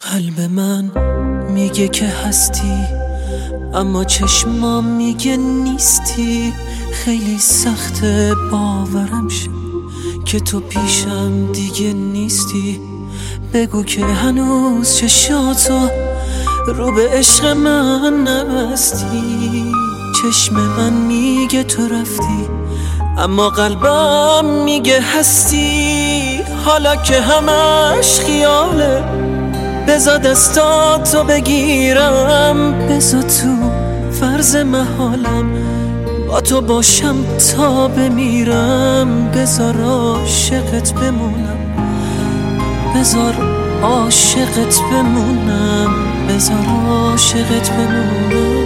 قلب من میگه که هستی، اما چشمام میگه نیستی. خیلی سخته باورم شه که تو پیشم دیگه نیستی. بگو که هنوز چشاتو رو به عشق من نبستی. چشم من میگه تو رفتی، اما قلبم میگه هستی. حالا که همش خیاله، بذار دستاتو بگیرم، بذار تو فرض محالم با تو باشم تا بمیرم. بذار عاشقت بمونم، بذار عاشقت بمونم، بذار عاشقت بمونم.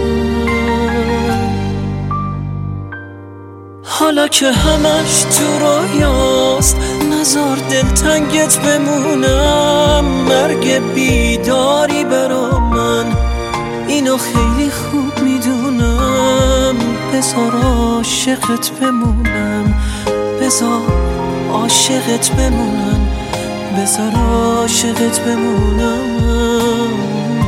حالا که همش تو رویاست، نذار دلتنگت بمونم. مرگ بیداری برا من، اینو خیلی خوب میدونم. بذار عاشقت بمونم، بذار عاشقت بمونم، بذار عاشقت بمونم.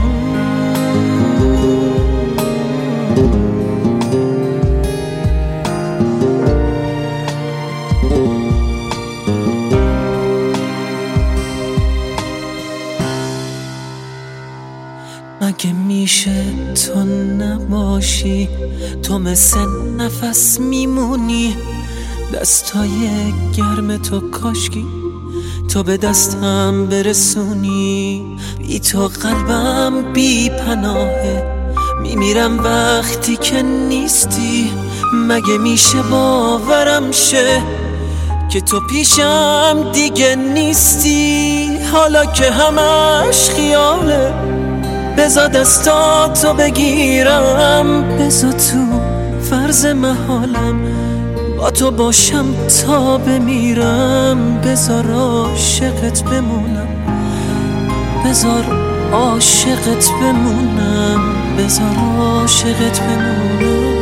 مگه میشه تو نباشی؟ تو مثل نفس میمونی، دستای گرم تو کاشکی تو به دستم برسونی. بی تو قلبم بی پناهه، میمیرم وقتی که نیستی. مگه میشه باورم شه که تو پیشم دیگه نیستی؟ حالا که همش خیاله، بذار دستاتو بگیرم، بذار تو فرض محالم با تو باشم تا بمیرم. بذار عاشقت بمونم، بذار عاشقت بمونم، بذار عاشقت بمونم.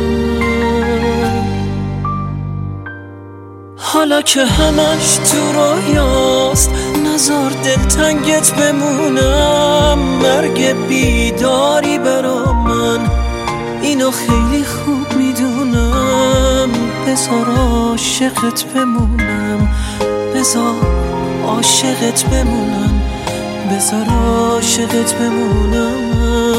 حالا که همش تو رویاست، نذار دلتنگت بمونم. مرگ بیداری برا من، اینو خیلی خوب میدونم. بذار عاشقت بمونم، بذار عاشقت بمونم، بذار عاشقت بمونم.